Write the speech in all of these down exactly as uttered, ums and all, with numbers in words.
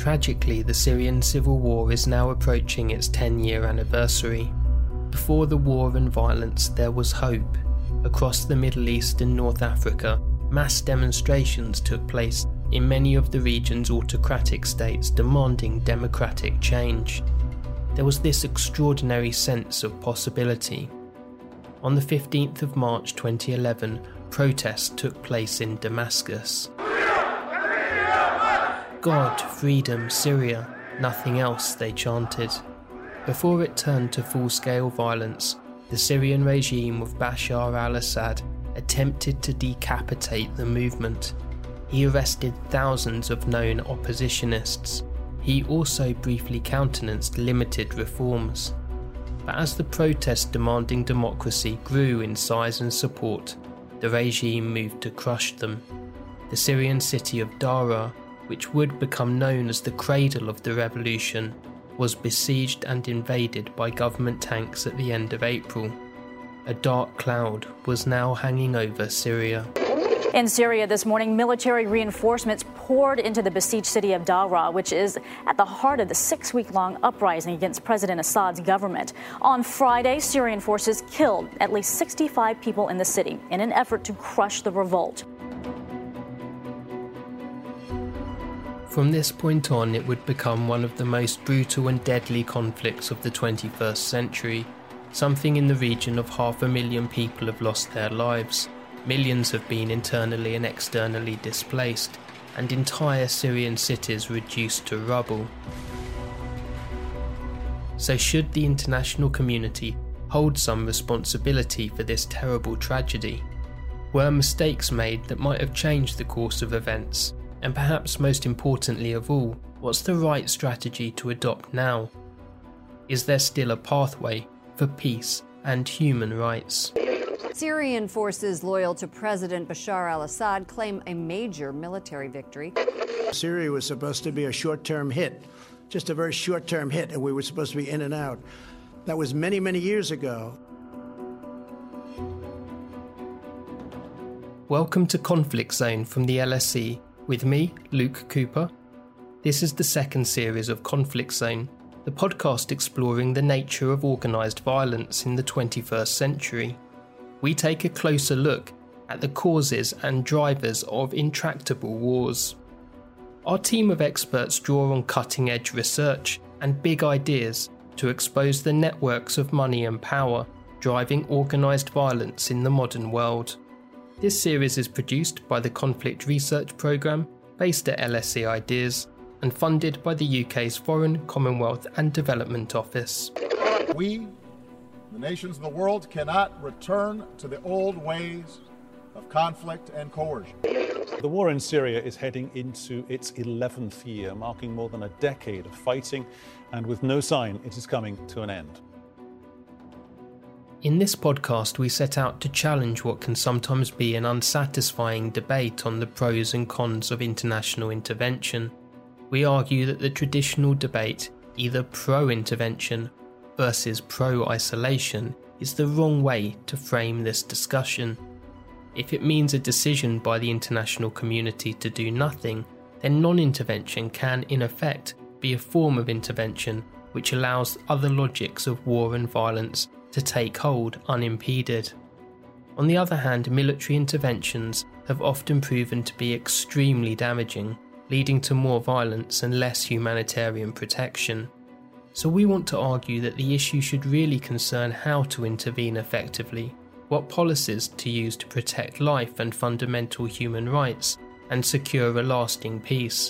Tragically, the Syrian civil war is now approaching its ten-year anniversary. Before the war and violence, there was hope. Across the Middle East and North Africa, mass demonstrations took place in many of the region's autocratic states demanding democratic change. There was this extraordinary sense of possibility. On the fifteenth of March twenty eleven, protests took place in Damascus. God, freedom, Syria, nothing else, they chanted. Before it turned to full-scale violence, the Syrian regime of Bashar al-Assad attempted to decapitate the movement. He arrested thousands of known oppositionists. He also briefly countenanced limited reforms. But as the protests demanding democracy grew in size and support, the regime moved to crush them. The Syrian city of Daraa, which would become known as the cradle of the revolution, was besieged and invaded by government tanks at the end of April. A dark cloud was now hanging over Syria. In Syria this morning, military reinforcements poured into the besieged city of Daraa, which is at the heart of the six-week-long uprising against President Assad's government. On Friday, Syrian forces killed at least sixty-five people in the city in an effort to crush the revolt. From this point on, it would become one of the most brutal and deadly conflicts of the twenty-first century. Something in the region of half a million people have lost their lives. Millions have been internally and externally displaced, and entire Syrian cities reduced to rubble. So should the international community hold some responsibility for this terrible tragedy? Were mistakes made that might have changed the course of events? And perhaps most importantly of all, what's the right strategy to adopt now? Is there still a pathway for peace and human rights? Syrian forces loyal to President Bashar al-Assad claim a major military victory. Syria was supposed to be a short-term hit, just a very short-term hit, and we were supposed to be in and out. That was many, many years ago. Welcome to Conflict Zone from the L S E. With me, Luke Cooper. This is the second series of Conflict Zone, the podcast exploring the nature of organised violence in the twenty-first century. We take a closer look at the causes and drivers of intractable wars. Our team of experts draw on cutting-edge research and big ideas to expose the networks of money and power driving organised violence in the modern world. This series is produced by the Conflict Research Programme, based at L S E Ideas, and funded by the U K's Foreign, Commonwealth and Development Office. We, the nations of the world, cannot return to the old ways of conflict and coercion. The war in Syria is heading into its eleventh year, marking more than a decade of fighting, and with no sign it is coming to an end. In this podcast, we set out to challenge what can sometimes be an unsatisfying debate on the pros and cons of international intervention. We argue that the traditional debate, either pro-intervention versus pro-isolation, is the wrong way to frame this discussion. If it means a decision by the international community to do nothing, then non-intervention can, in effect, be a form of intervention which allows other logics of war and violence to take hold unimpeded. On the other hand, military interventions have often proven to be extremely damaging, leading to more violence and less humanitarian protection. So we want to argue that the issue should really concern how to intervene effectively, what policies to use to protect life and fundamental human rights, and secure a lasting peace.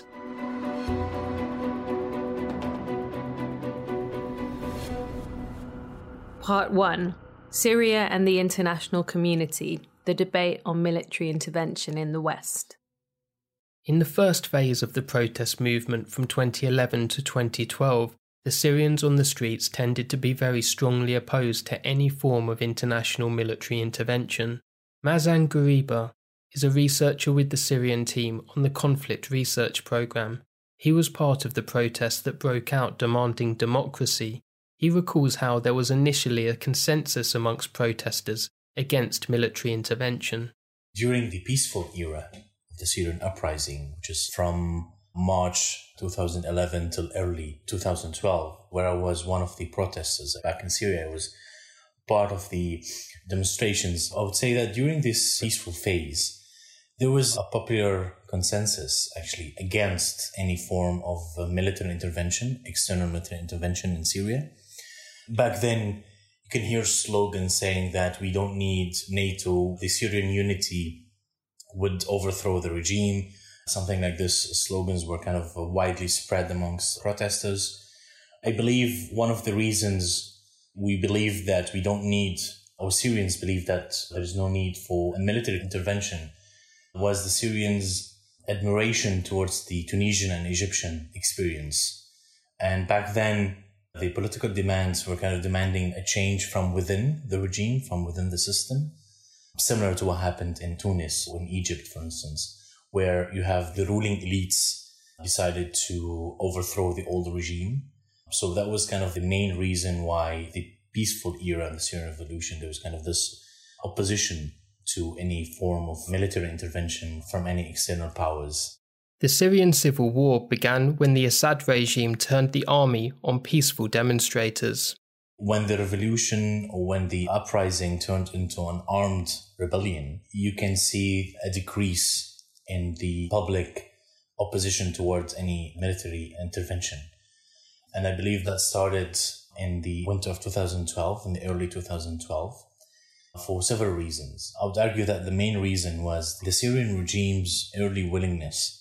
Part one. Syria and the international community, the debate on military intervention in the West. In the first phase of the protest movement from twenty eleven to twenty twelve, the Syrians on the streets tended to be very strongly opposed to any form of international military intervention. Mazan Ghariba is a researcher with the Syrian team on the Conflict Research Programme. He was part of the protests that broke out demanding democracy. He recalls how there was initially a consensus amongst protesters against military intervention. During the peaceful era of the Syrian uprising, which is from March two thousand eleven till early two thousand twelve, where I was one of the protesters back in Syria. I was part of the demonstrations. I would say that during this peaceful phase, there was a popular consensus, actually, against any form of military intervention, external military intervention in Syria. Back then, you can hear slogans saying that we don't need NATO, the Syrian unity would overthrow the regime. Something like this. Slogans were kind of widely spread amongst protesters. I believe one of the reasons we believe that we don't need, or Syrians believe that there is no need for a military intervention, was the Syrians' admiration towards the Tunisian and Egyptian experience. And back then, the political demands were kind of demanding a change from within the regime, from within the system, similar to what happened in Tunis or in Egypt, for instance, where you have the ruling elites decided to overthrow the old regime. So that was kind of the main reason why the peaceful era in the Syrian revolution, there was kind of this opposition to any form of military intervention from any external powers. The Syrian civil war began when the Assad regime turned the army on peaceful demonstrators. When the revolution or when the uprising turned into an armed rebellion, you can see a decrease in the public opposition towards any military intervention. And I believe that started in the winter of two thousand twelve, in the early two thousand twelve, for several reasons. I would argue that the main reason was the Syrian regime's early willingness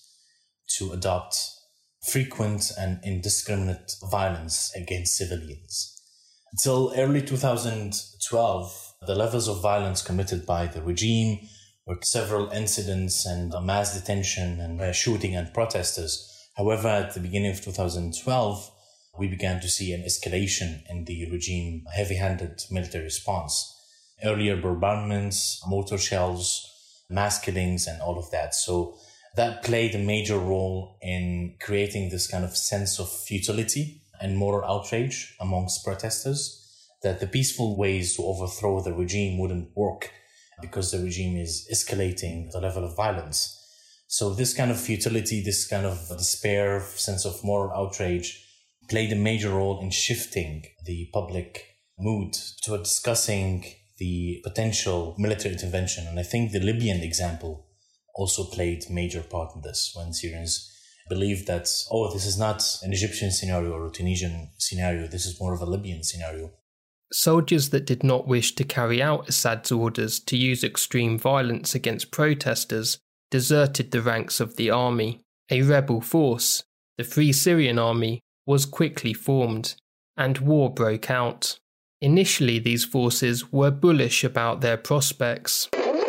to adopt frequent and indiscriminate violence against civilians. Until early two thousand twelve, the levels of violence committed by the regime were several incidents and mass detention and uh, shooting and protesters. However, at the beginning of two thousand twelve, we began to see an escalation in the regime heavy-handed military response. Earlier bombardments, mortar shells, mass killings, and all of that. So that played a major role in creating this kind of sense of futility and moral outrage amongst protesters, that the peaceful ways to overthrow the regime wouldn't work because the regime is escalating the level of violence. So this kind of futility, this kind of despair, sense of moral outrage played a major role in shifting the public mood to discussing the potential military intervention. And I think the Libyan example also played a major part in this, when Syrians believed that, oh, this is not an Egyptian scenario or a Tunisian scenario, this is more of a Libyan scenario. Soldiers that did not wish to carry out Assad's orders to use extreme violence against protesters deserted the ranks of the army. A rebel force, the Free Syrian Army, was quickly formed, and war broke out. Initially, these forces were bullish about their prospects.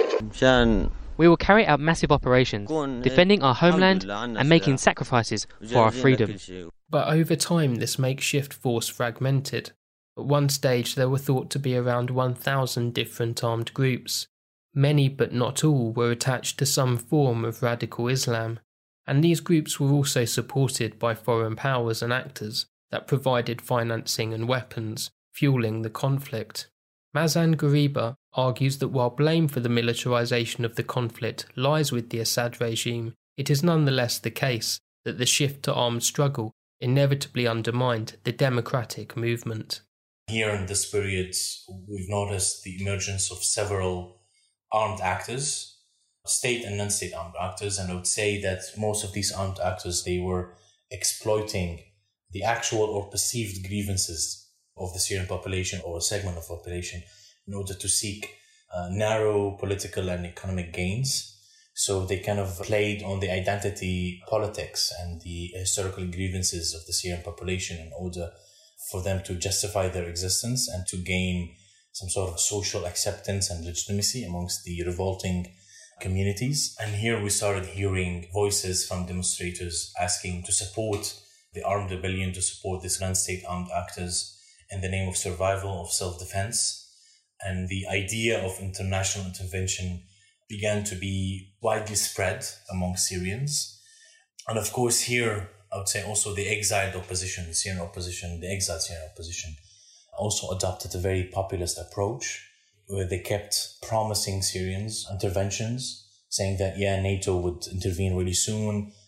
We will carry out massive operations, defending our homeland and making sacrifices for our freedom. But over time, this makeshift force fragmented. At one stage, there were thought to be around one thousand different armed groups. Many, but not all, were attached to some form of radical Islam, and these groups were also supported by foreign powers and actors that provided financing and weapons, fueling the conflict. Mazan Ghariba argues that while blame for the militarization of the conflict lies with the Assad regime, it is nonetheless the case that the shift to armed struggle inevitably undermined the democratic movement. Here in this period, we've noticed the emergence of several armed actors, state and non-state armed actors, and I would say that most of these armed actors, they were exploiting the actual or perceived grievances of the Syrian population or a segment of population in order to seek uh, narrow political and economic gains. So they kind of played on the identity politics and the historical grievances of the Syrian population in order for them to justify their existence and to gain some sort of social acceptance and legitimacy amongst the revolting communities. And here we started hearing voices from demonstrators asking to support the armed rebellion, to support these non-state armed actors in the name of survival, of self-defense. And the idea of international intervention began to be widely spread among Syrians. And of course here, I would say also the exiled opposition, the Syrian opposition, the exiled Syrian opposition also adopted a very populist approach where they kept promising Syrians interventions, saying that, yeah, NATO would intervene really soon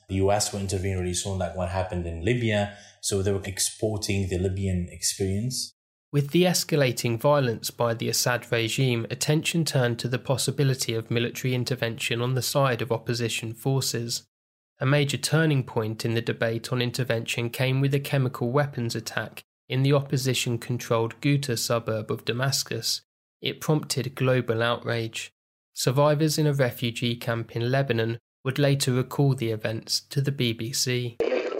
The U S will intervene really soon, like what happened in Libya. So they were exporting the Libyan experience. With the escalating violence by the Assad regime, attention turned to the possibility of military intervention on the side of opposition forces. A major turning point in the debate on intervention came with a chemical weapons attack in the opposition-controlled Ghouta suburb of Damascus. It prompted global outrage. Survivors in a refugee camp in Lebanon would later recall the events to the B B C.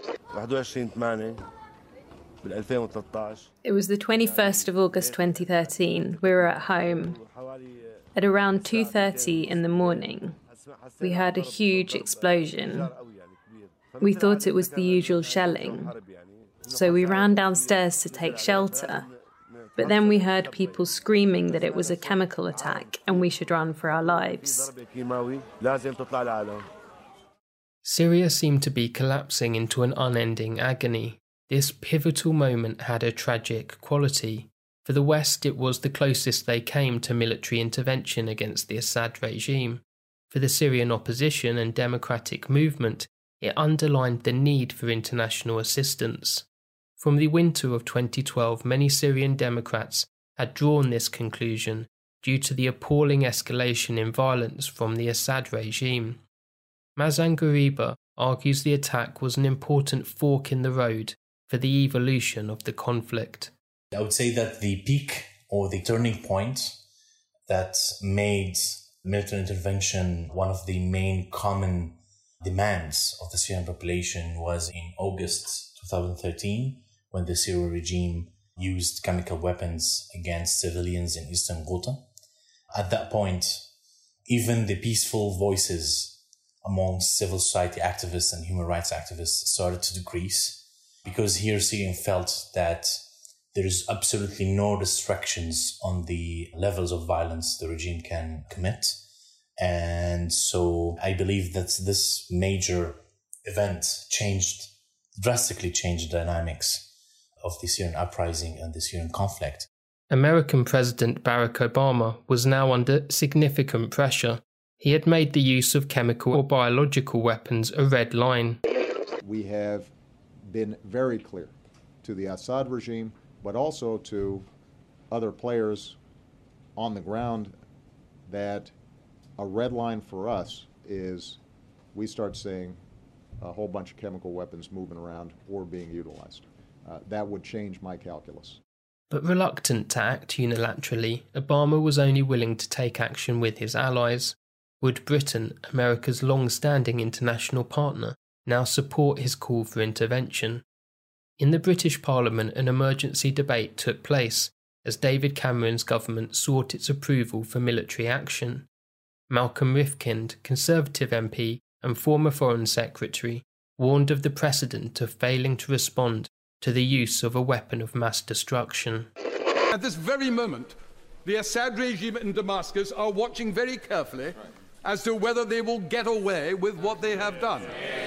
It was the twenty-first of August twenty thirteen. We were at home. At around two thirty in the morning, we heard a huge explosion. We thought it was the usual shelling, so we ran downstairs to take shelter. But then we heard people screaming that it was a chemical attack and we should run for our lives. Syria seemed to be collapsing into an unending agony. This pivotal moment had a tragic quality. For the West, it was the closest they came to military intervention against the Assad regime. For the Syrian opposition and democratic movement, it underlined the need for international assistance. From the winter of twenty twelve, many Syrian Democrats had drawn this conclusion due to the appalling escalation in violence from the Assad regime. Mazan Ghariba argues the attack was an important fork in the road for the evolution of the conflict. I would say that the peak or the turning point that made military intervention one of the main common demands of the Syrian population was in August twenty thirteen, when the Syrian regime used chemical weapons against civilians in eastern Ghouta. At that point, even the peaceful voices amongst civil society activists and human rights activists started to decrease, because here Syrians felt that there is absolutely no restrictions on the levels of violence the regime can commit. And so I believe that this major event changed, drastically changed the dynamics of the Syrian uprising and the Syrian conflict. American President Barack Obama was now under significant pressure. He had made the use of chemical or biological weapons a red line. We have been very clear to the Assad regime, but also to other players on the ground, that a red line for us is we start seeing a whole bunch of chemical weapons moving around or being utilized. Uh, that would change my calculus. But reluctant to act unilaterally, Obama was only willing to take action with his allies. Would Britain, America's long-standing international partner, now support his call for intervention? In the British Parliament, an emergency debate took place as David Cameron's government sought its approval for military action. Malcolm Rifkind, Conservative M P and former Foreign Secretary, warned of the precedent of failing to respond to the use of a weapon of mass destruction. At this very moment, the Assad regime in Damascus are watching very carefully as to whether they will get away with what they have done.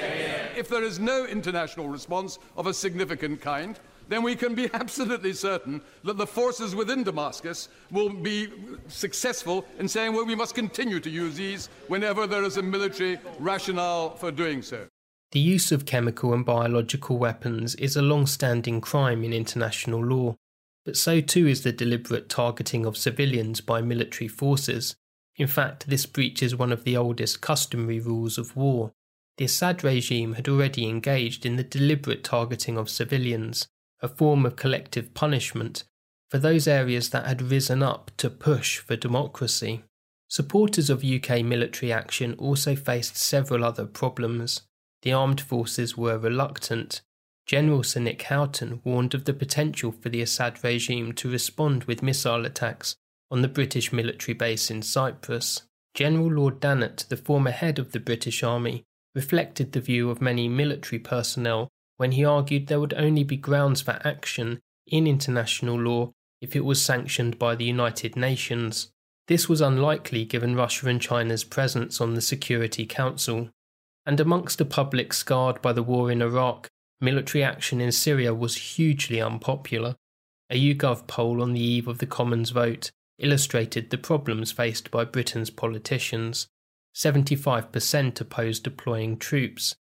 If there is no international response of a significant kind, then we can be absolutely certain that the forces within Damascus will be successful in saying, well, we must continue to use these whenever there is a military rationale for doing so. The use of chemical and biological weapons is a long-standing crime in international law, but so too is the deliberate targeting of civilians by military forces. In fact, this breaches one of the oldest customary rules of war. The Assad regime had already engaged in the deliberate targeting of civilians, a form of collective punishment for those areas that had risen up to push for democracy. Supporters of U K military action also faced several other problems. The armed forces were reluctant. General Sir Nick Houghton warned of the potential for the Assad regime to respond with missile attacks on the British military base in Cyprus. General Lord Dannatt, the former head of the British Army, reflected the view of many military personnel when he argued there would only be grounds for action in international law if it was sanctioned by the United Nations. This was unlikely given Russia and China's presence on the Security Council. And amongst a public scarred by the war in Iraq, military action in Syria was hugely unpopular. A YouGov poll on the eve of the Commons vote illustrated the problems faced by Britain's politicians. seventy-five percent opposed deploying troops,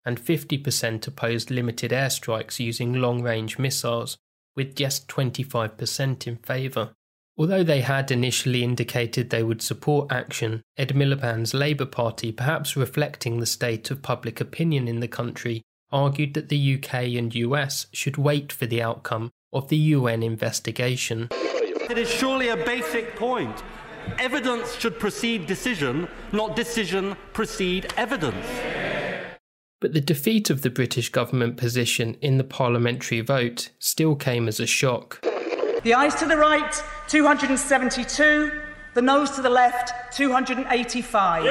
and fifty percent opposed limited airstrikes using long-range missiles, with just twenty-five percent in favour. Although they had initially indicated they would support action, Ed Miliband's Labour Party, perhaps reflecting the state of public opinion in the country, argued that the U K and U S should wait for the outcome of the U N investigation. It is surely a basic point. Evidence should precede decision, not decision precede evidence. But the defeat of the British government position in the parliamentary vote still came as a shock. The ayes to the right, two hundred seventy-two. The noes to the left, two hundred eighty-five.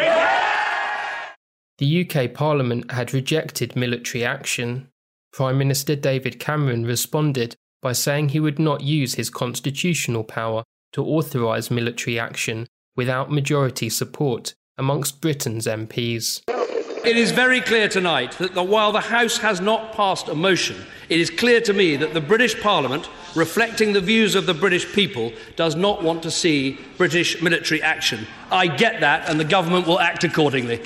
The U K Parliament had rejected military action. Prime Minister David Cameron responded by saying he would not use his constitutional power to authorise military action without majority support amongst Britain's M Ps. It is very clear tonight that the, while the House has not passed a motion, it is clear to me that the British Parliament, reflecting the views of the British people, does not want to see British military action. I get that, and the government will act accordingly.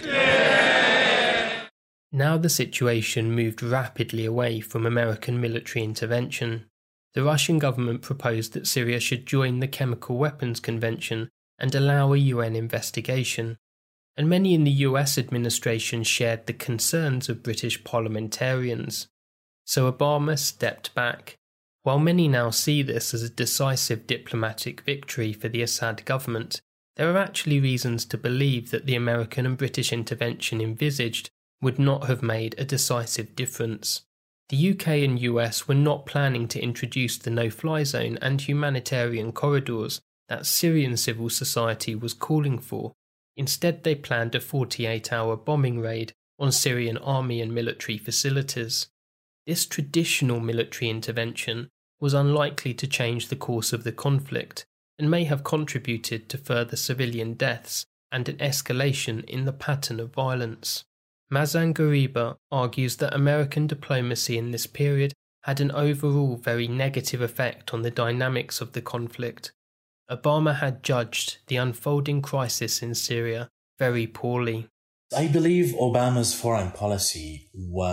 Yeah. Now the situation moved rapidly away from American military intervention. The Russian government proposed that Syria should join the Chemical Weapons Convention and allow a U N investigation. And many in the U S administration shared the concerns of British parliamentarians. So Obama stepped back. While many now see this as a decisive diplomatic victory for the Assad government, there are actually reasons to believe that the American and British intervention envisaged would not have made a decisive difference. The U K and U S were not planning to introduce the no-fly zone and humanitarian corridors that Syrian civil society was calling for. Instead, they planned a forty-eight hour bombing raid on Syrian army and military facilities. This traditional military intervention was unlikely to change the course of the conflict and may have contributed to further civilian deaths and an escalation in the pattern of violence. Mazan Gariba argues that American diplomacy in this period had an overall very negative effect on the dynamics of the conflict. Obama had judged the unfolding crisis in Syria very poorly. I believe Obama's foreign policy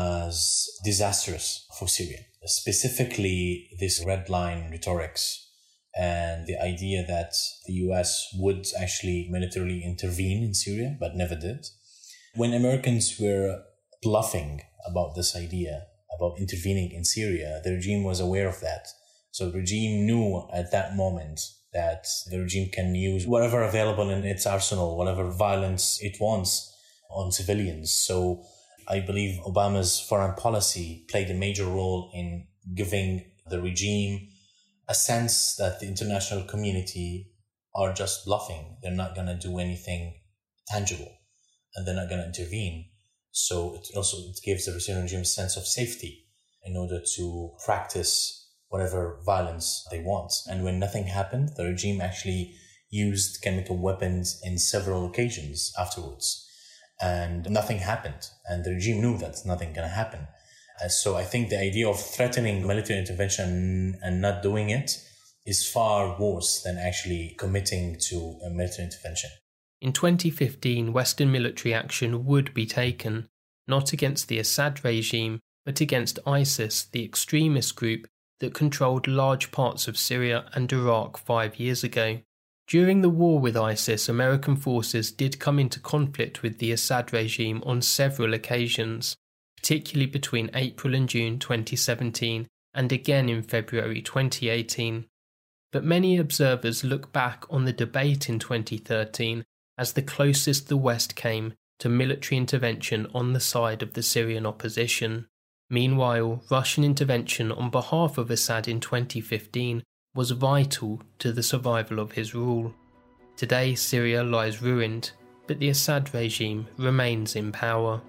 was disastrous for Syria, specifically this red line rhetorics and the idea that the U S would actually militarily intervene in Syria, but never did. When Americans were bluffing about this idea, about intervening in Syria, the regime was aware of that. So the regime knew at that moment that the regime can use whatever available in its arsenal, whatever violence it wants on civilians. So I believe Obama's foreign policy played a major role in giving the regime a sense that the international community are just bluffing. They're not going to do anything tangible and they're not going to intervene. So it also it gives the Syrian regime a sense of safety in order to practice whatever violence they want. And when nothing happened, the regime actually used chemical weapons in several occasions afterwards. And nothing happened. And the regime knew that nothing going to happen. Uh, so I think the idea of threatening military intervention and not doing it is far worse than actually committing to a military intervention. In twenty fifteen, Western military action would be taken, not against the Assad regime, but against ISIS, the extremist group that controlled large parts of Syria and Iraq five years ago. During the war with ISIS, American forces did come into conflict with the Assad regime on several occasions, particularly between April and June twenty seventeen and again in February twenty eighteen. But many observers look back on the debate in twenty thirteen as the closest the West came to military intervention on the side of the Syrian opposition. Meanwhile, Russian intervention on behalf of Assad in twenty fifteen was vital to the survival of his rule. Today, Syria lies ruined, but the Assad regime remains in power.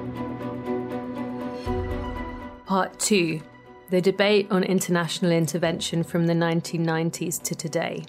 Part two. The debate on international intervention from the nineteen nineties to today.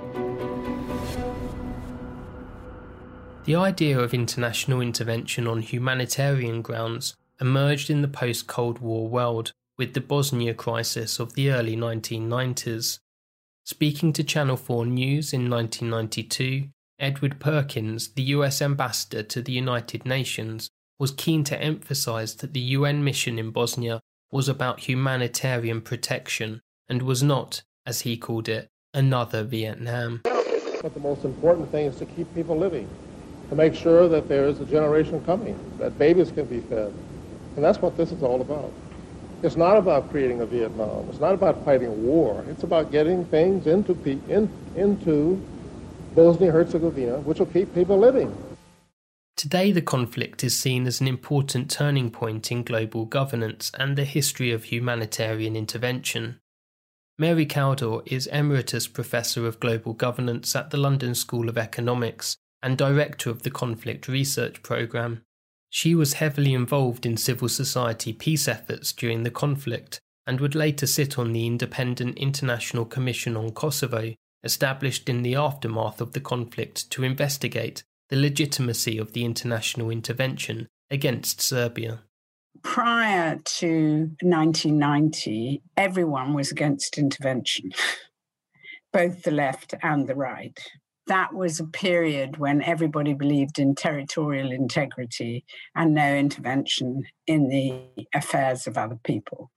The idea of international intervention on humanitarian grounds emerged in the post-Cold War world with the Bosnia crisis of the early nineteen nineties. Speaking to Channel four News in nineteen ninety-two, Edward Perkins, the U S ambassador to the United Nations, was keen to emphasise that the U N mission in Bosnia was about humanitarian protection and was not, as he called it, another Vietnam. But the most important thing is to keep people living, to make sure that there is a generation coming, that babies can be fed. And that's what this is all about. It's not about creating a Vietnam. It's not about fighting a war. It's about getting things into, in, into Bosnia-Herzegovina, which will keep people living. Today, the conflict is seen as an important turning point in global governance and the history of humanitarian intervention. Mary Kaldor is Emeritus Professor of Global Governance at the London School of Economics and Director of the Conflict Research Programme. She was heavily involved in civil society peace efforts during the conflict and would later sit on the Independent International Commission on Kosovo, established in the aftermath of the conflict to investigate the legitimacy of the international intervention against Serbia. Prior to nineteen ninety, everyone was against intervention, both the left and the right. That was a period when everybody believed in territorial integrity and no intervention in the affairs of other people.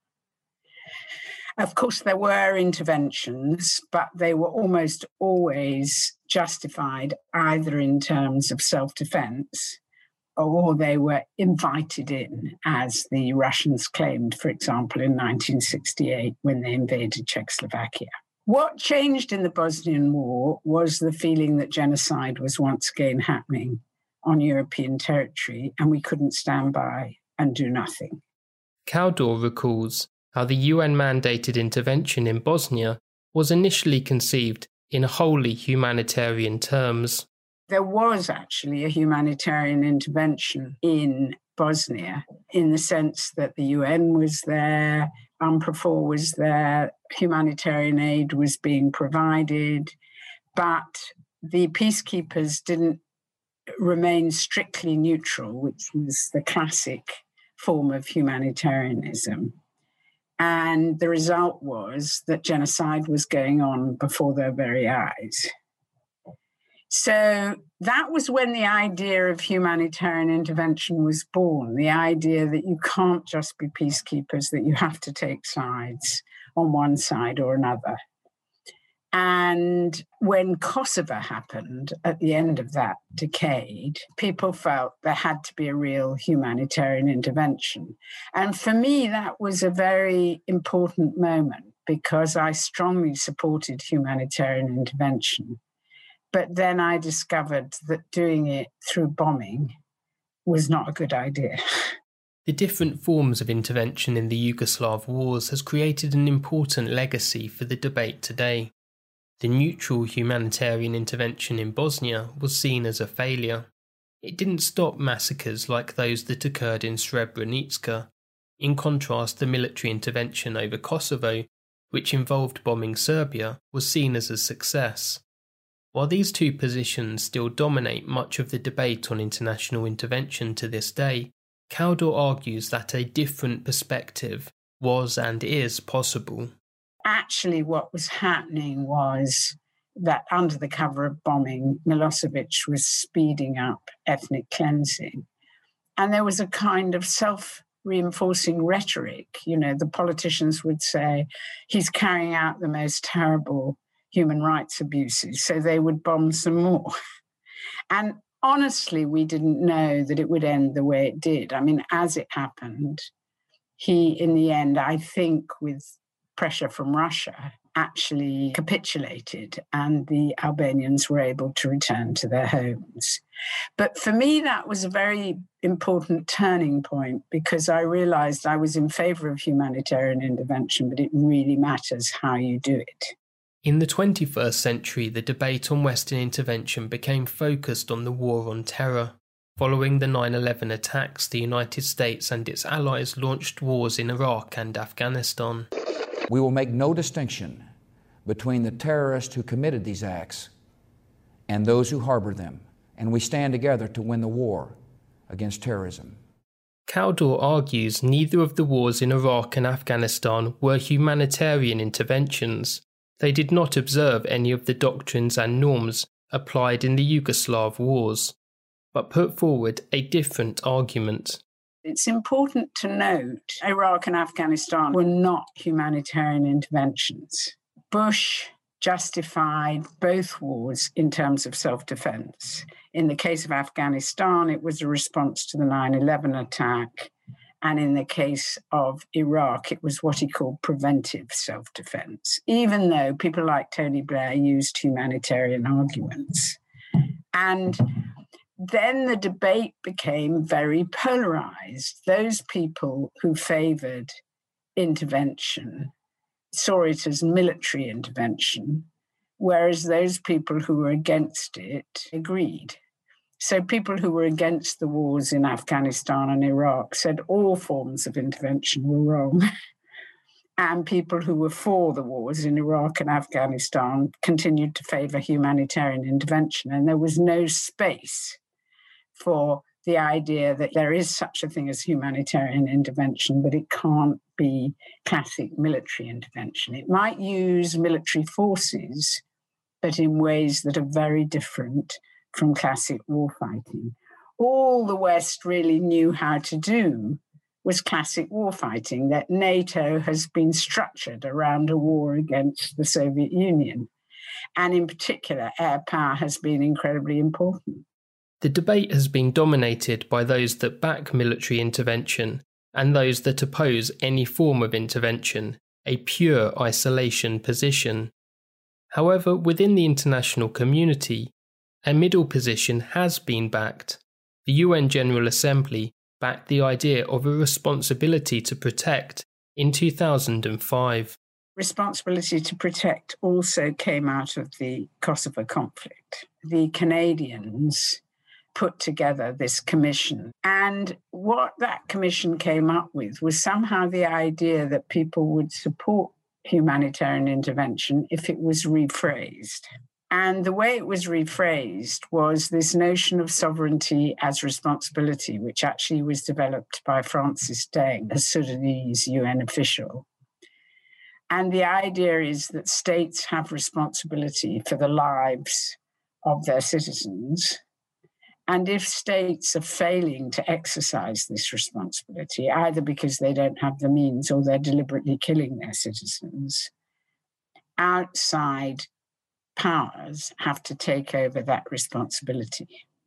Of course, there were interventions, but they were almost always justified either in terms of self-defense or they were invited in, as the Russians claimed, for example, in nineteen sixty-eight when they invaded Czechoslovakia. What changed in the Bosnian War was the feeling that genocide was once again happening on European territory, and we couldn't stand by and do nothing. Kaldor recalls how the U N-mandated intervention in Bosnia was initially conceived in wholly humanitarian terms. There was actually a humanitarian intervention in Bosnia in the sense that the U N was there, UNPROFOR was there, humanitarian aid was being provided, but the peacekeepers didn't remain strictly neutral, which was the classic form of humanitarianism. And the result was that genocide was going on before their very eyes. So that was when the idea of humanitarian intervention was born, the idea that you can't just be peacekeepers, that you have to take sides on one side or another. And when Kosovo happened at the end of that decade, people felt there had to be a real humanitarian intervention. And for me, that was a very important moment because I strongly supported humanitarian intervention. But then I discovered that doing it through bombing was not a good idea. The different forms of intervention in the Yugoslav wars has created an important legacy for the debate today. The neutral humanitarian intervention in Bosnia was seen as a failure. It didn't stop massacres like those that occurred in Srebrenica. In contrast, the military intervention over Kosovo, which involved bombing Serbia, was seen as a success. While these two positions still dominate much of the debate on international intervention to this day, Kaldor argues that a different perspective was and is possible. Actually, what was happening was that under the cover of bombing, Milosevic was speeding up ethnic cleansing. And there was a kind of self-reinforcing rhetoric. You know, the politicians would say, he's carrying out the most terrible human rights abuses, so they would bomb some more. And honestly, we didn't know that it would end the way it did. I mean, as it happened, he, in the end, I think with pressure from Russia, actually capitulated and the Albanians were able to return to their homes. But for me, that was a very important turning point because I realized I was in favor of humanitarian intervention, but it really matters how you do it. In the twenty-first century, the debate on Western intervention became focused on the war on terror. Following the nine eleven attacks, the United States and its allies launched wars in Iraq and Afghanistan. We will make no distinction between the terrorists who committed these acts and those who harbor them, and we stand together to win the war against terrorism. Kaldor argues neither of the wars in Iraq and Afghanistan were humanitarian interventions. They did not observe any of the doctrines and norms applied in the Yugoslav wars. but put forward a different argument. It's important to note Iraq and Afghanistan were not humanitarian interventions. Bush justified both wars in terms of self-defense. In the case of Afghanistan, it was a response to the nine eleven attack. And in the case of Iraq, it was what he called preventive self-defense, even though people like Tony Blair used humanitarian arguments. And then the debate became very polarized. Those people who favored intervention saw it as military intervention, whereas those people who were against it agreed. So people who were against the wars in Afghanistan and Iraq said all forms of intervention were wrong. And people who were for the wars in Iraq and Afghanistan continued to favor humanitarian intervention. And there was no space for the idea that there is such a thing as humanitarian intervention, but it can't be classic military intervention. It might use military forces, but in ways that are very different from classic warfighting. All the West really knew how to do was classic warfighting, that NATO has been structured around a war against the Soviet Union. And in particular, air power has been incredibly important. The debate has been dominated by those that back military intervention and those that oppose any form of intervention, a pure isolation position. However, within the international community, a middle position has been backed. The U N General Assembly backed the idea of a responsibility to protect in two thousand five. Responsibility to protect also came out of the Kosovo conflict. The Canadians put together this commission, and what that commission came up with was somehow the idea that people would support humanitarian intervention if it was rephrased. And the way it was rephrased was this notion of sovereignty as responsibility, which actually was developed by Francis Deng, a Sudanese U N official. And the idea is that states have responsibility for the lives of their citizens. And if states are failing to exercise this responsibility, either because they don't have the means or they're deliberately killing their citizens, outside powers have to take over that responsibility.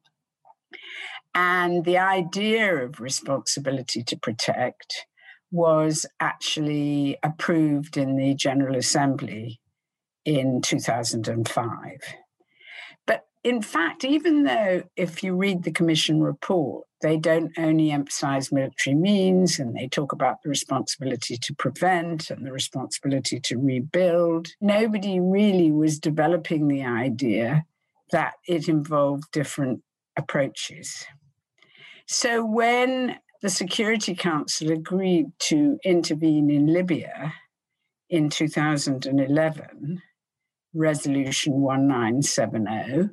And the idea of responsibility to protect was actually approved in the General Assembly in two thousand five. But in fact, even though if you read the Commission report, they don't only emphasize military means, and they talk about the responsibility to prevent and the responsibility to rebuild, nobody really was developing the idea that it involved different approaches. So when the Security Council agreed to intervene in Libya in two thousand eleven, Resolution nineteen seventy,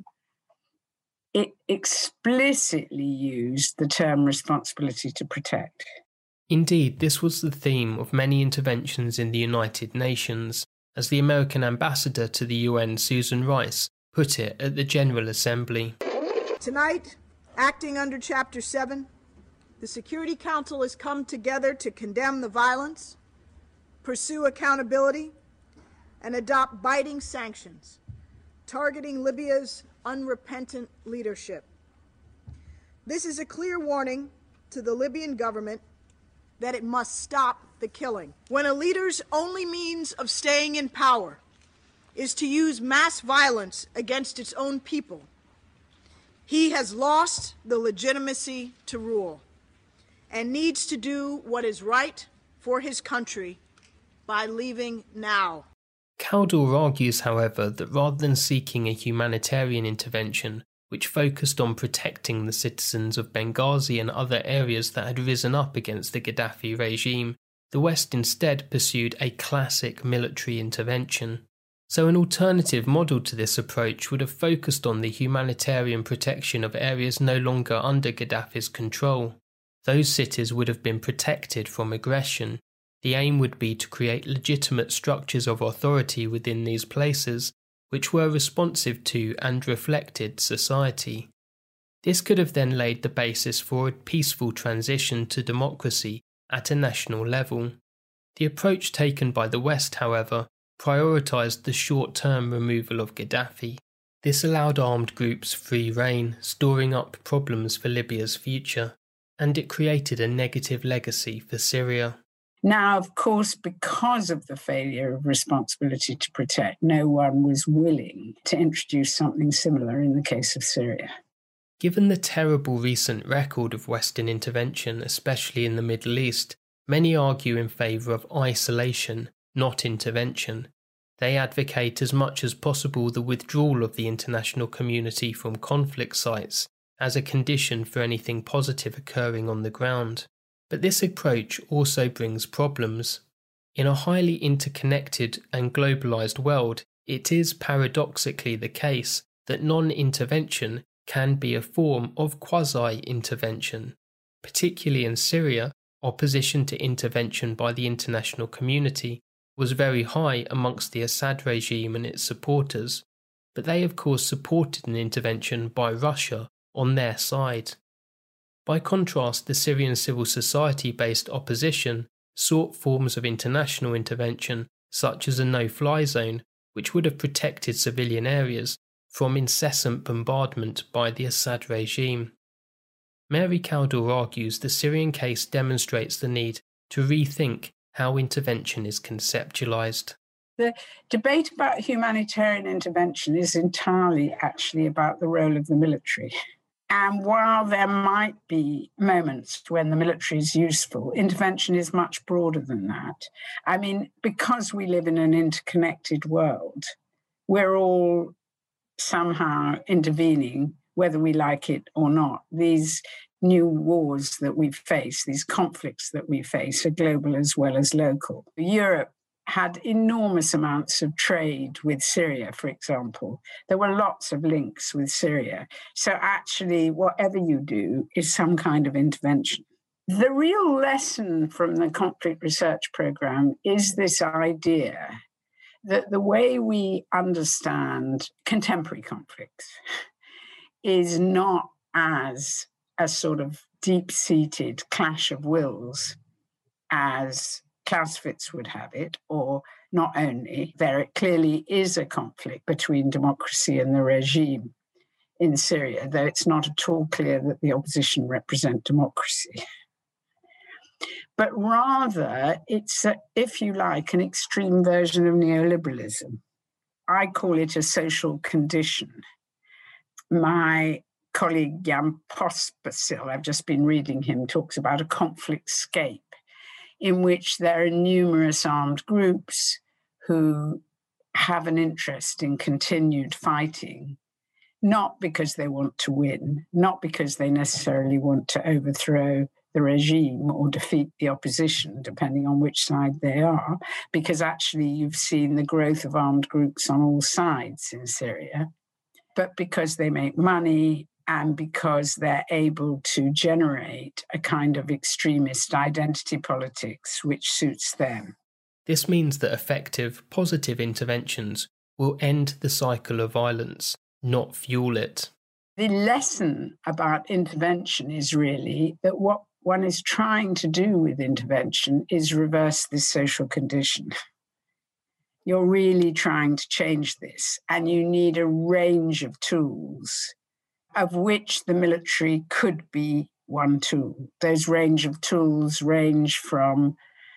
it explicitly used the term responsibility to protect. Indeed, this was the theme of many interventions in the United Nations, as the American ambassador to the U N, Susan Rice, put it at the General Assembly. Tonight, acting under Chapter seven, the Security Council has come together to condemn the violence, pursue accountability, and adopt biting sanctions, targeting Libya's unrepentant leadership. This is a clear warning to the Libyan government that it must stop the killing. When a leader's only means of staying in power is to use mass violence against its own people, he has lost the legitimacy to rule and needs to do what is right for his country by leaving now. Kaldor argues, however, that rather than seeking a humanitarian intervention which focused on protecting the citizens of Benghazi and other areas that had risen up against the Gaddafi regime, the West instead pursued a classic military intervention. So an alternative model to this approach would have focused on the humanitarian protection of areas no longer under Gaddafi's control. Those cities would have been protected from aggression. The aim would be to create legitimate structures of authority within these places, which were responsive to and reflected society. This could have then laid the basis for a peaceful transition to democracy at a national level. The approach taken by the West, however, prioritised the short-term removal of Gaddafi. This allowed armed groups free rein, storing up problems for Libya's future, and it created a negative legacy for Syria. Now, of course, because of the failure of responsibility to protect, no one was willing to introduce something similar in the case of Syria. Given the terrible recent record of Western intervention, especially in the Middle East, many argue in favour of isolation, not intervention. They advocate as much as possible the withdrawal of the international community from conflict sites as a condition for anything positive occurring on the ground. But this approach also brings problems. In a highly interconnected and globalised world, it is paradoxically the case that non-intervention can be a form of quasi-intervention. Particularly in Syria, opposition to intervention by the international community was very high amongst the Assad regime and its supporters, but they of course supported an intervention by Russia on their side. By contrast, the Syrian civil society-based opposition sought forms of international intervention such as a no-fly zone, which would have protected civilian areas from incessant bombardment by the Assad regime. Mary Kaldor argues the Syrian case demonstrates the need to rethink how intervention is conceptualized. The debate about humanitarian intervention is entirely actually about the role of the military. And while there might be moments when the military is useful, intervention is much broader than that. I mean, because we live in an interconnected world, we're all somehow intervening, whether we like it or not. These new wars that we face, these conflicts that we face, are global as well as local. Europe had enormous amounts of trade with Syria, for example. There were lots of links with Syria. So actually, whatever you do is some kind of intervention. The real lesson from the conflict research program is this idea that the way we understand contemporary conflicts is not as a sort of deep-seated clash of wills as Clausewitz would have it, or not only, there clearly is a conflict between democracy and the regime in Syria, though it's not at all clear that the opposition represent democracy. But rather, it's, a, if you like, an extreme version of neoliberalism. I call it a social condition. My colleague Jan Pospisil, I've just been reading him, talks about a conflict scape in which there are numerous armed groups who have an interest in continued fighting, not because they want to win, not because they necessarily want to overthrow the regime or defeat the opposition, depending on which side they are, because actually you've seen the growth of armed groups on all sides in Syria, but because they make money and because they're able to generate a kind of extremist identity politics which suits them. This means that effective, positive interventions will end the cycle of violence, not fuel it. The lesson about intervention is really that what one is trying to do with intervention is reverse this social condition. You're really trying to change this, and you need a range of tools, of which the military could be one tool. Those range of tools range from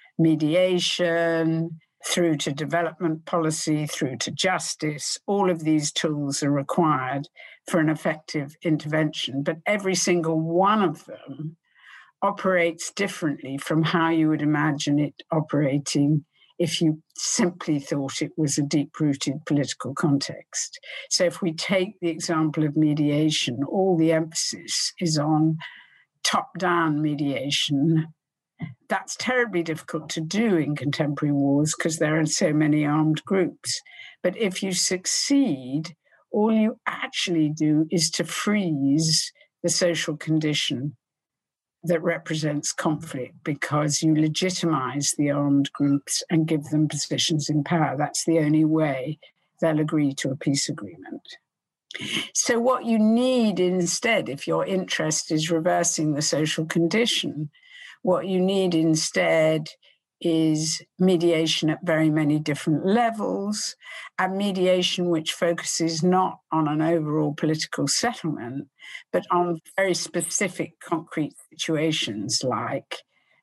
mediation through to development policy, through to justice. All of these tools are required for an effective intervention, but every single one of them operates differently from how you would imagine it operating if you simply thought it was a deep-rooted political context. So if we take the example of mediation, all the emphasis is on top-down mediation. That's terribly difficult to do in contemporary wars because there are so many armed groups. But if you succeed, all you actually do is to freeze the social condition that represents conflict because you legitimize the armed groups and give them positions in power. That's the only way they'll agree to a peace agreement. So what you need instead, if your interest is reversing the social condition, what you need instead is mediation at very many different levels, and mediation which focuses not on an overall political settlement, but on very specific concrete situations like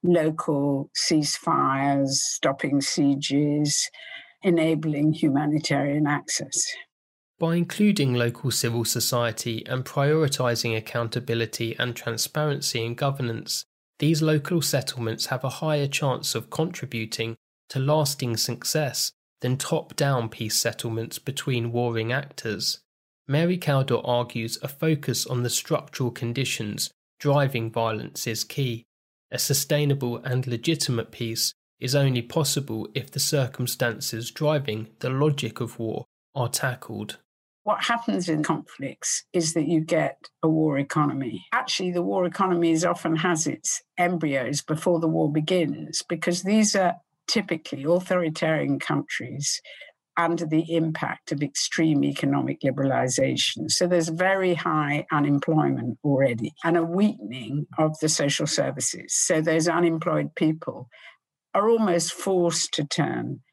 local ceasefires, stopping sieges, enabling humanitarian access. By including local civil society and prioritising accountability and transparency in governance, these local settlements have a higher chance of contributing to lasting success than top-down peace settlements between warring actors. Mary Kaldor argues a focus on the structural conditions driving violence is key. A sustainable and legitimate peace is only possible if the circumstances driving the logic of war are tackled. What happens in conflicts is that you get a war economy. Actually, the war economy often has its embryos before the war begins, because these are typically authoritarian countries under the impact of extreme economic liberalization. So there's very high unemployment already and a weakening of the social services. So those unemployed people are almost forced to turn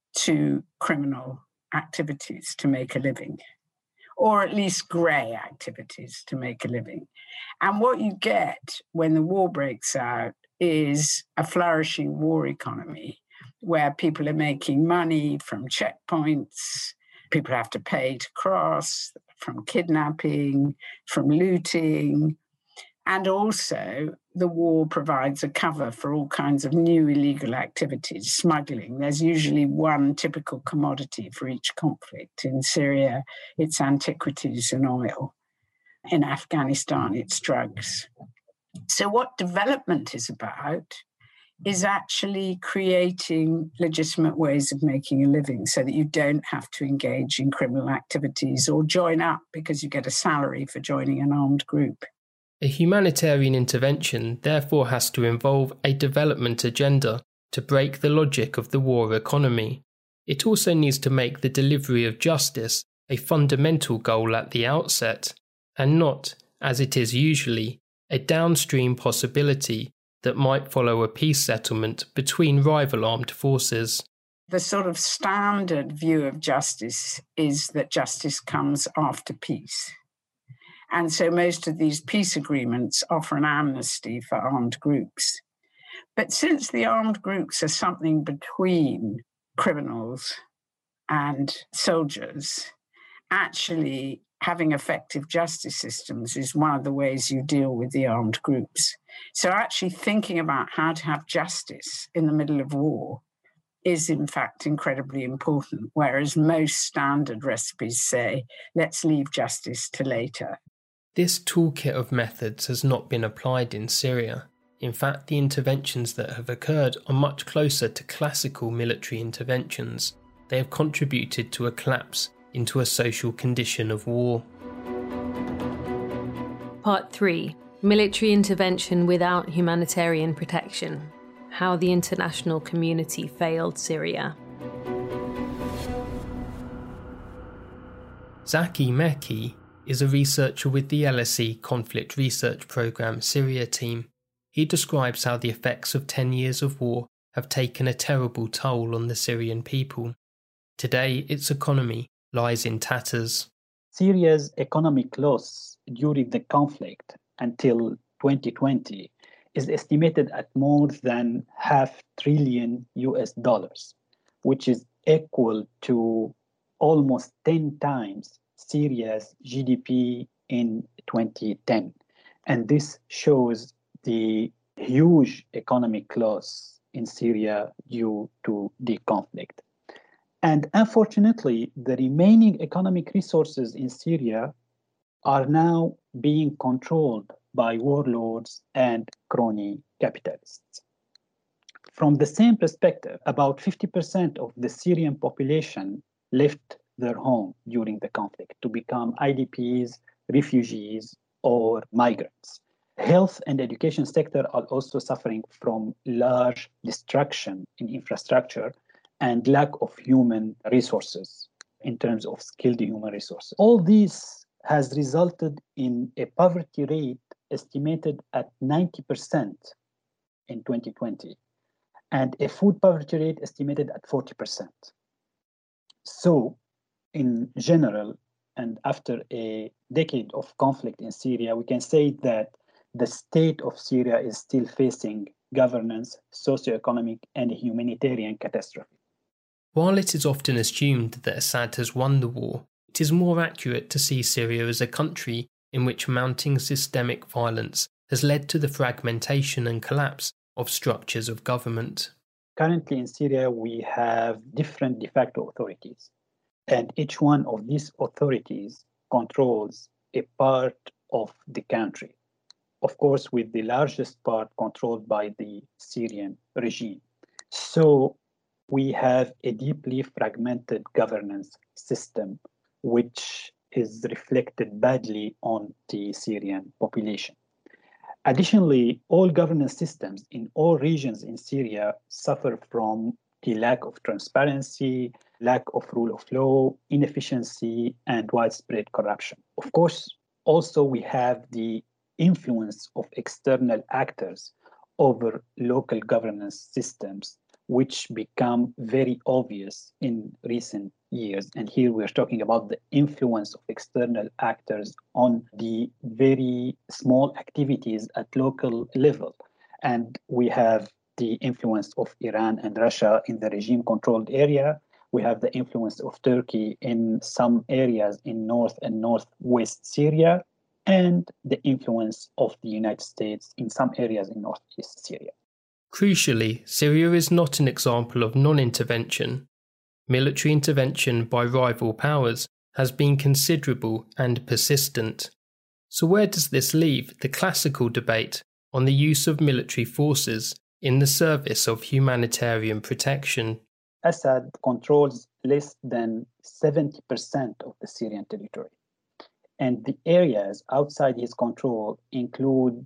to criminal activities to make a living, or at least grey activities to make a living. And what you get when the war breaks out is a flourishing war economy where people are making money from checkpoints, people have to pay to cross, from kidnapping, from looting, and also the war provides a cover for all kinds of new illegal activities, smuggling. There's usually one typical commodity for each conflict. In Syria, it's antiquities and oil. In Afghanistan, it's drugs. So what development is about is actually creating legitimate ways of making a living so that you don't have to engage in criminal activities or join up because you get a salary for joining an armed group. A humanitarian intervention therefore has to involve a development agenda to break the logic of the war economy. It also needs to make the delivery of justice a fundamental goal at the outset, and not, as it is usually, a downstream possibility that might follow a peace settlement between rival armed forces. The sort of standard view of justice is that justice comes after peace. And so most of these peace agreements offer an amnesty for armed groups. But since the armed groups are something between criminals and soldiers, actually having effective justice systems is one of the ways you deal with the armed groups. So actually thinking about how to have justice in the middle of war is in fact incredibly important, whereas most standard recipes say, let's leave justice to later. This toolkit of methods has not been applied in Syria. In fact, the interventions that have occurred are much closer to classical military interventions. They have contributed to a collapse into a social condition of war. Part three. Military intervention without humanitarian protection. How the international community failed Syria. Zaki Mekki is a researcher with the L S E Conflict Research Programme Syria team. He describes how the effects of ten years of war have taken a terrible toll on the Syrian people. Today, its economy lies in tatters. Syria's economic loss during the conflict until twenty twenty is estimated at more than half trillion U S dollars, which is equal to almost ten times Syria's G D P in twenty ten. And this shows the huge economic loss in Syria due to the conflict. And unfortunately, the remaining economic resources in Syria are now being controlled by warlords and crony capitalists. From the same perspective, about fifty percent of the Syrian population left their home during the conflict to become I D Ps, refugees, or migrants. Health and education sector are also suffering from large destruction in infrastructure and lack of human resources in terms of skilled human resources. All these has resulted in a poverty rate estimated at ninety percent in twenty twenty, and a food poverty rate estimated at forty percent. So, in general, and after a decade of conflict in Syria, we can say that the state of Syria is still facing governance, socioeconomic, and humanitarian catastrophe. While it is often assumed that Assad has won the war, it is more accurate to see Syria as a country in which mounting systemic violence has led to the fragmentation and collapse of structures of government. Currently in Syria, we have different de facto authorities, and each one of these authorities controls a part of the country. Of course, with the largest part controlled by the Syrian regime. So we have a deeply fragmented governance system, which is reflected badly on the Syrian population. Additionally, all governance systems in all regions in Syria suffer from the lack of transparency, lack of rule of law, inefficiency, and widespread corruption. Of course, also we have the influence of external actors over local governance systems, which become very obvious in recent years. And here we're talking about the influence of external actors on the very small activities at local level. And we have the influence of Iran and Russia in the regime-controlled area. We have the influence of Turkey in some areas in north and northwest Syria, and the influence of the United States in some areas in northeast Syria. Crucially, Syria is not an example of non-intervention. Military intervention by rival powers has been considerable and persistent. So where does this leave the classical debate on the use of military forces in the service of humanitarian protection? Assad controls less than seventy percent of the Syrian territory. And the areas outside his control include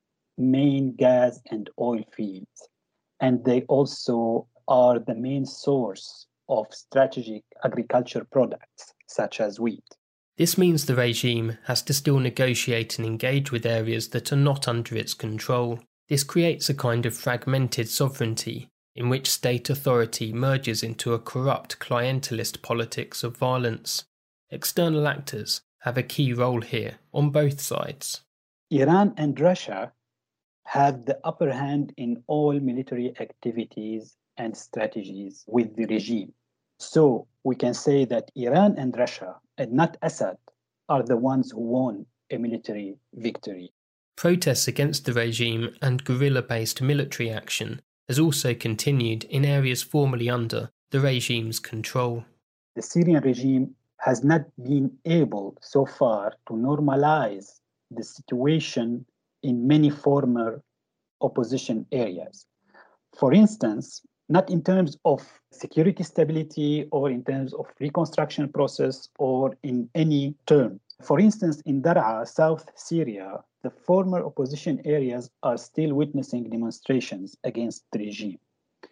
main gas and oil fields. And they also are the main source of strategic agriculture products, such as wheat. This means the regime has to still negotiate and engage with areas that are not under its control. This creates a kind of fragmented sovereignty, in which state authority merges into a corrupt clientelist politics of violence. External actors have a key role here on both sides. Iran and Russia have the upper hand in all military activities and strategies with the regime. So we can say that Iran and Russia, and not Assad, are the ones who won a military victory. Protests against the regime and guerrilla-based military action has also continued in areas formerly under the regime's control. The Syrian regime has not been able so far to normalize the situation in many former opposition areas. For instance, not in terms of security stability or in terms of reconstruction process or in any term. For instance, in Daraa, South Syria, the former opposition areas are still witnessing demonstrations against the regime.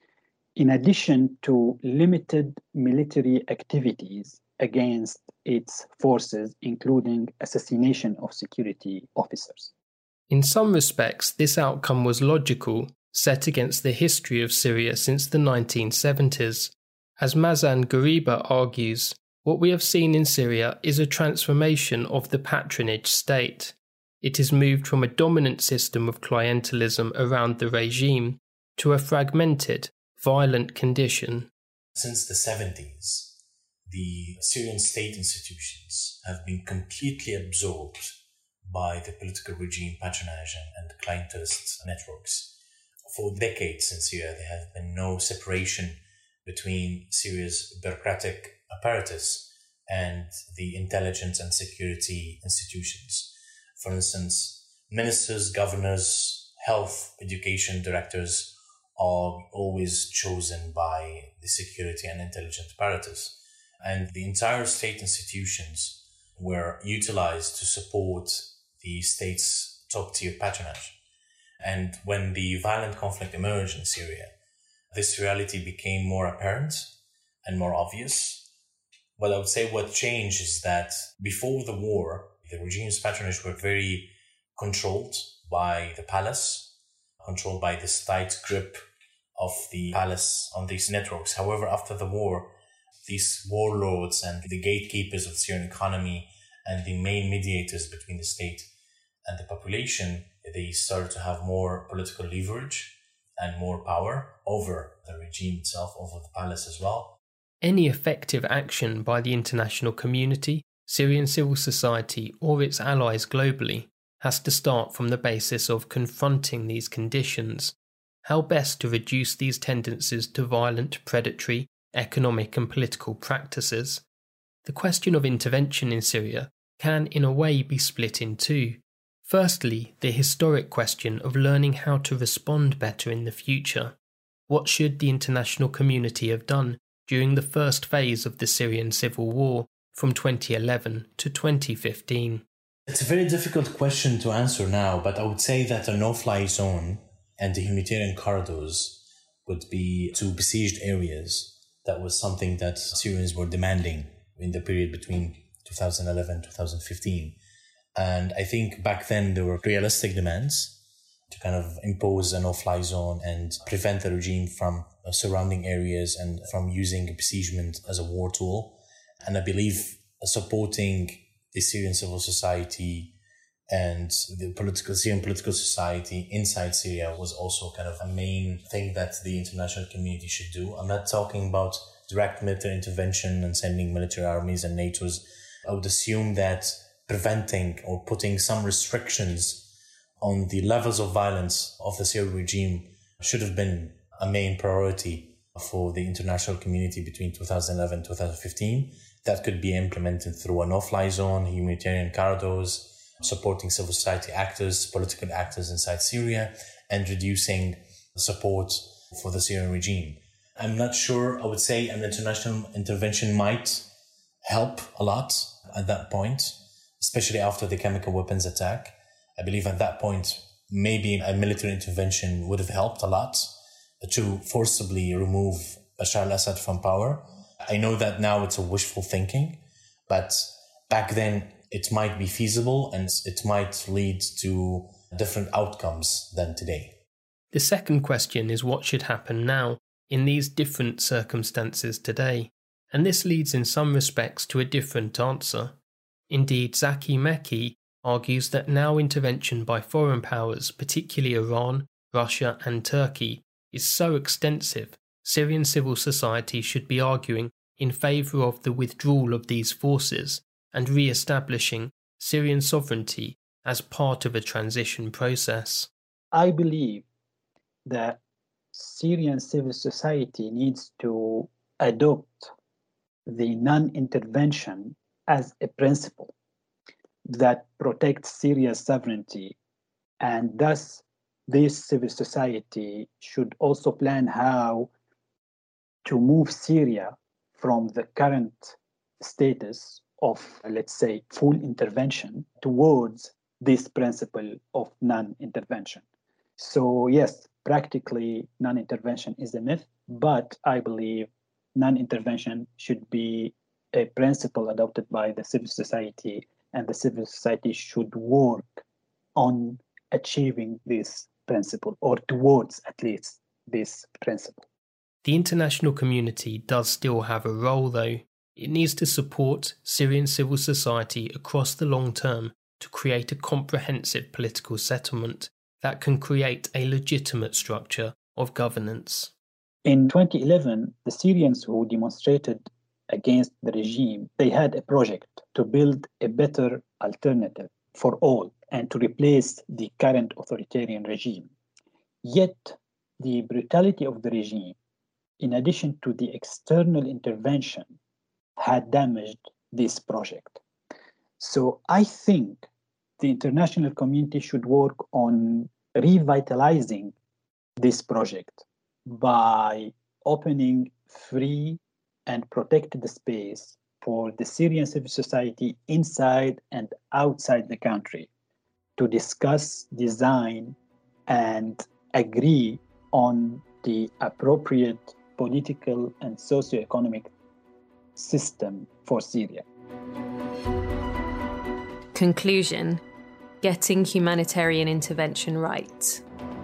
In addition to limited military activities against its forces, including assassination of security officers. In some respects, this outcome was logical, set against the history of Syria since the nineteen seventies. As Mazan Gariba argues, what we have seen in Syria is a transformation of the patronage state. It is moved from a dominant system of clientelism around the regime to a fragmented, violent condition. Since the seventies, the Syrian state institutions have been completely absorbed by the political regime patronage and clientelist networks. For decades in Syria, there have been no separation between Syria's bureaucratic apparatus and the intelligence and security institutions. For instance, ministers, governors, health, education directors are always chosen by the security and intelligence apparatus. And the entire state institutions were utilized to support the state's top-tier patronage. And when the violent conflict emerged in Syria, this reality became more apparent and more obvious. Well, I would say what changed is that before the war, the regime's patronage were very controlled by the palace, controlled by this tight grip of the palace on these networks. However, after the war, these warlords and the gatekeepers of the Syrian economy and the main mediators between the state and the population, they started to have more political leverage and more power over the regime itself, over the palace as well. Any effective action by the international community, Syrian civil society, or its allies globally has to start from the basis of confronting these conditions. How best to reduce these tendencies to violent, predatory, economic and political practices? The question of intervention in Syria can in a way be split in two. Firstly, the historic question of learning how to respond better in the future. What should the international community have done during the first phase of the Syrian civil war from twenty eleven to twenty fifteen? It's a very difficult question to answer now, but I would say that a no-fly zone and the humanitarian corridors would be two besieged areas. That was something that Syrians were demanding in the period between two thousand eleven and two thousand fifteen. And I think back then there were realistic demands to kind of impose a no-fly zone and prevent the regime from uh, surrounding areas and from using besiegement as a war tool. And I believe supporting the Syrian civil society and the political Syrian political society inside Syria was also kind of a main thing that the international community should do. I'm not talking about direct military intervention and sending military armies and NATO's. I would assume that preventing or putting some restrictions on the levels of violence of the Syrian regime should have been a main priority for the international community between two thousand eleven and two thousand fifteen. That could be implemented through a no-fly zone, humanitarian corridors, supporting civil society actors, political actors inside Syria, and reducing support for the Syrian regime. I'm not sure. I would say an international intervention might help a lot at that point, especially after the chemical weapons attack. I believe at that point, maybe a military intervention would have helped a lot to forcibly remove Bashar al-Assad from power. I know that now it's a wishful thinking, but back then it might be feasible and it might lead to different outcomes than today. The second question is what should happen now in these different circumstances today, and this leads in some respects to a different answer. Indeed, Zaki Mekki argues that now intervention by foreign powers, particularly Iran, Russia and Turkey, is so extensive, Syrian civil society should be arguing in favour of the withdrawal of these forces and re-establishing Syrian sovereignty as part of a transition process. I believe that Syrian civil society needs to adopt the non-intervention as a principle that protects Syria's sovereignty, and thus this civil society should also plan how to move Syria from the current status of, let's say, full intervention towards this principle of non-intervention. So yes, practically non-intervention is a myth, but I believe non-intervention should be a principle adopted by the civil society, and the civil society should work on achieving this principle, or towards at least this principle. The international community does still have a role, though. It needs to support Syrian civil society across the long term to create a comprehensive political settlement that can create a legitimate structure of governance. In twenty eleven, the Syrians who demonstrated against the regime, they had a project to build a better alternative for all and to replace the current authoritarian regime. Yet, the brutality of the regime, in addition to the external intervention, had damaged this project. So I think the international community should work on revitalizing this project by opening free and protected space for the Syrian civil society inside and outside the country to discuss, design, and agree on the appropriate political and socio-economic system for Syria. Conclusion: getting humanitarian intervention right.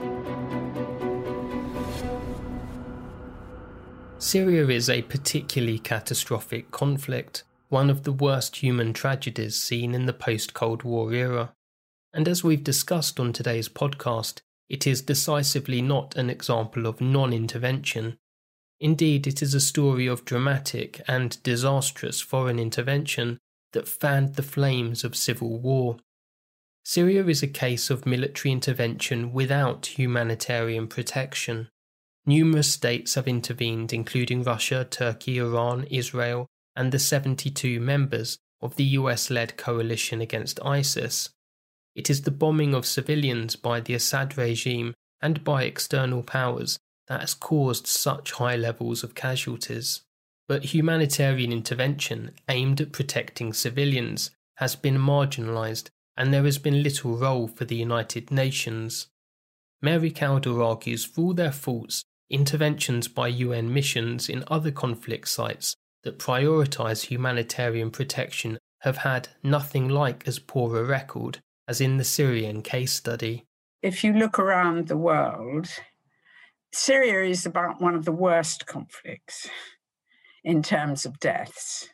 Syria is a particularly catastrophic conflict, one of the worst human tragedies seen in the post-Cold War era. And as we've discussed on today's podcast, it is decisively not an example of non-intervention. Indeed, it is a story of dramatic and disastrous foreign intervention that fanned the flames of civil war. Syria is a case of military intervention without humanitarian protection. Numerous states have intervened, including Russia, Turkey, Iran, Israel, and the seventy-two members of the U S-led coalition against ISIS. It is the bombing of civilians by the Assad regime and by external powers that has caused such high levels of casualties. But humanitarian intervention aimed at protecting civilians has been marginalised, and there has been little role for the United Nations. Mary Kaldor argues, for all their faults, interventions by U N missions in other conflict sites that prioritise humanitarian protection have had nothing like as poor a record as in the Syrian case study. If you look around the world, Syria is about one of the worst conflicts in terms of deaths.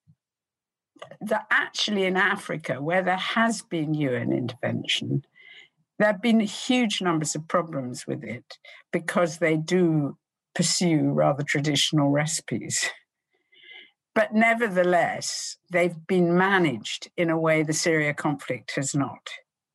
That actually in Africa, where there has been U N intervention, there have been huge numbers of problems with it because they do pursue rather traditional recipes. But nevertheless, they've been managed in a way the Syria conflict has not.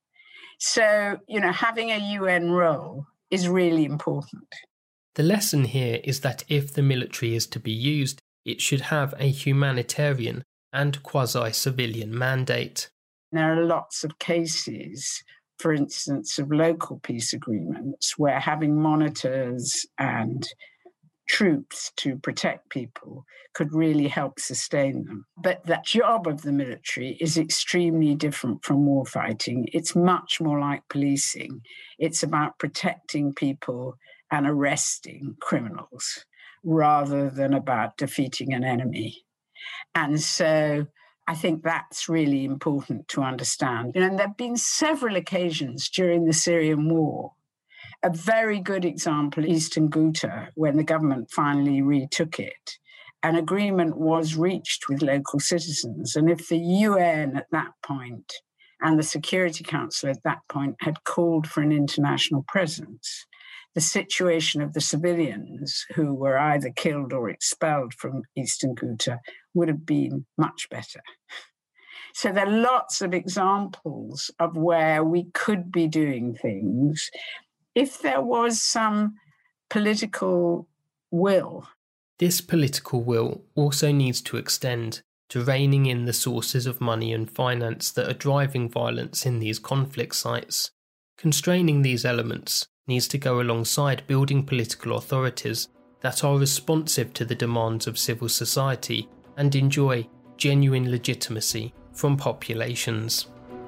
So, you know, having a U N role is really important. The lesson here is that if the military is to be used, it should have a humanitarian and quasi-civilian mandate. There are lots of cases, for instance, of local peace agreements where having monitors and troops to protect people could really help sustain them. But the job of the military is extremely different from warfighting. It's much more like policing. It's about protecting people and arresting criminals rather than about defeating an enemy. And so I think that's really important to understand. You know, and there have been several occasions during the Syrian war. A very good example, Eastern Ghouta, when the government finally retook it, an agreement was reached with local citizens. And if the U N at that point and the Security Council at that point had called for an international presence, the situation of the civilians who were either killed or expelled from Eastern Ghouta would have been much better. So there are lots of examples of where we could be doing things if there was some political will. This political will also needs to extend to reining in the sources of money and finance that are driving violence in these conflict sites. Constraining these elements needs to go alongside building political authorities that are responsive to the demands of civil society and enjoy genuine legitimacy from populations.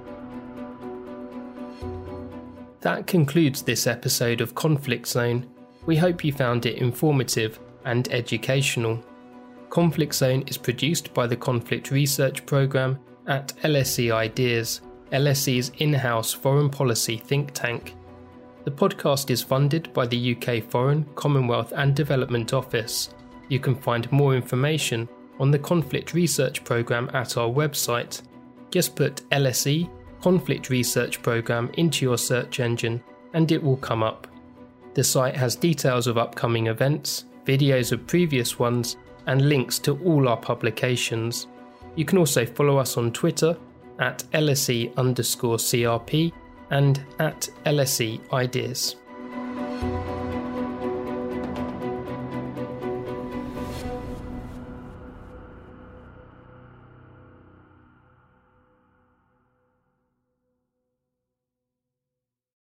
That concludes this episode of Conflict Zone. We hope you found it informative and educational. Conflict Zone is produced by the Conflict Research Programme at L S E Ideas, L S E's in-house foreign policy think tank. The podcast is funded by the U K Foreign, Commonwealth and Development Office. You can find more information on the Conflict Research Programme at our website. Just put L S E Conflict Research Programme into your search engine and it will come up. The site has details of upcoming events, videos of previous ones, and links to all our publications. You can also follow us on Twitter at L S E underscore C R P and at L S E Ideas.